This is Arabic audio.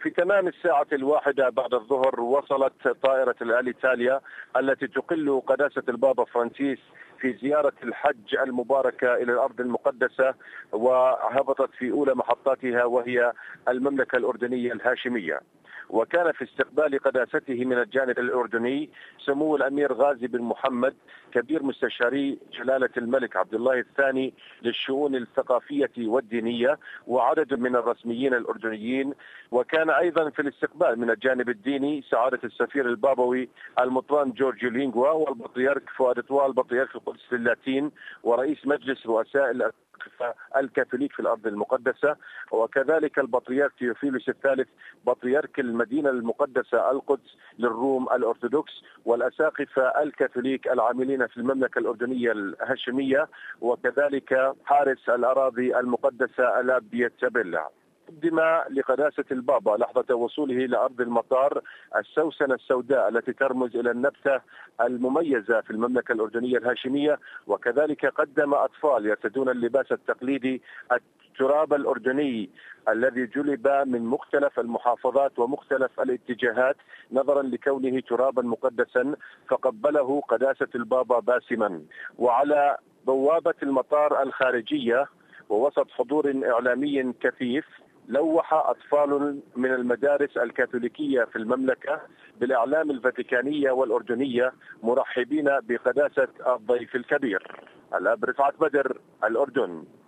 في تمام الساعة 1 بعد الظهر وصلت طائرة الأليتاليا التي تقل قداسة البابا فرانسيس في زيارة الحج المباركة إلى الأرض المقدسة، وهبطت في أولى محطاتها وهي المملكة الأردنية الهاشمية. وكان في استقبال قداسته من الجانب الأردني سمو الأمير غازي بن محمد كبير مستشاري جلالة الملك عبد الله الثاني للشؤون الثقافية والدينية وعدد من الرسميين الأردنيين. وكان أيضا في الاستقبال من الجانب الديني سعادة السفير البابوي المطران جورجيو لينغوا والبطريرك فؤاد طوال بطريرك القدس اللاتين ورئيس مجلس رؤساء الكاثوليك في الأرض المقدسة، وكذلك البطريرك تيوفيلوس الثالث بطريرك المدينة المقدسة القدس للروم الأرثوذكس، والأساقفة الكاثوليك العاملين في المملكة الأردنية الهاشمية، وكذلك حارس الأراضي المقدسة الأب تابيلا. قدم لقداسة البابا لحظة وصوله إلى أرض المطار السوسنة السوداء التي ترمز إلى النبتة المميزة في المملكة الأردنية الهاشمية، وكذلك قدم أطفال يرتدون اللباس التقليدي التراب الأردني الذي جلب من مختلف المحافظات ومختلف الاتجاهات نظرا لكونه ترابا مقدسا، فقبله قداسة البابا باسما. وعلى بوابة المطار الخارجية ووسط حضور إعلامي كثيف لوح أطفال من المدارس الكاثوليكية في المملكة بالأعلام الفاتيكانية والأردنية مرحبين بقداسة الضيف الكبير. الأب رفعت بدر، الأردن.